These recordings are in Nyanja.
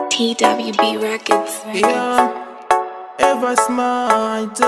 TWB Records. Yeah, ever smart.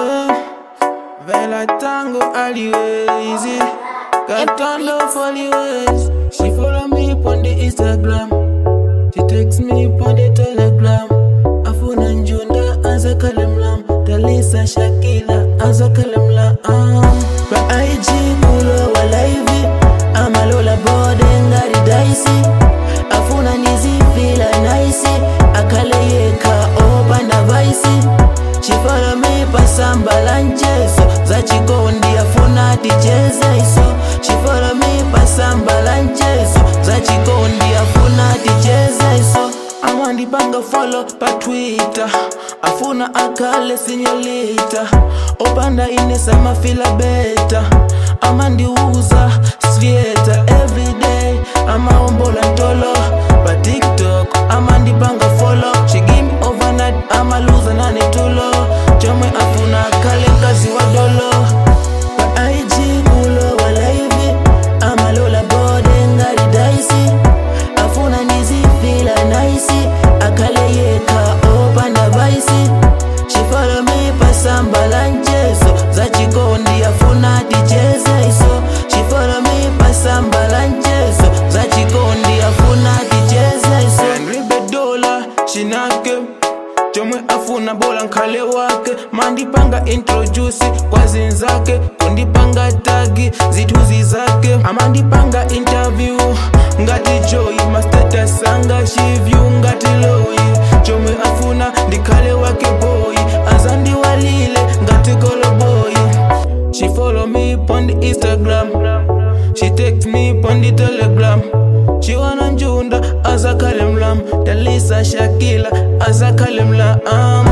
Vela tango always. Got turned off always. She follow me on the Instagram. She text me on the Telegram. Afuna njunda aza kalemlam. Talisa Shakila aza kalemlam. Ba IG mulo wa live. Amalola bode ngari daisi. Afuna nizi feel nice. Akaleyeka opanda vaisi. She follow me pasamba lanchezo. Zachikondi afuna ticheze iso. She follow me pasamba lanchezo. Zachikondi afuna ticheze iso. Amandi banga follow pa Twitter. Afuna akale sinyolita. Opanda inesa mafila beta. Amandi uza svieta everyday. Ama ombola ntolo pa TikTok. Amandi banga follow. She give me overnight. Ama loser nani tulo. Chome afuna kale kazi wa dolo. Pa IG mulo wa live. Ama lola bode ngari daisi. Afuna nizi feel nice. Akale yeka opanda vaisi. She follow me pasamba lanchezo. Zachikondi afuna ticheze iso. She follow me pasamba lanchezo. Zachikondi afuna ticheze iso. Enribe dola shinake. Chomwe afuna bola nkale wake. Mandipanga introduce kwa zinzake. Kundipanga tagi zituzi zake. Amandipanga interview ngati joy. Mastatus anga shivyu ngati loyi. Chomwe afuna ndikale wake boy. Azandi walile ngati kolo boy. She follow me on the Instagram. She text me on the Telegram. She wanna njunda aza kalemlam. Talisa Shakila aza kalemlam.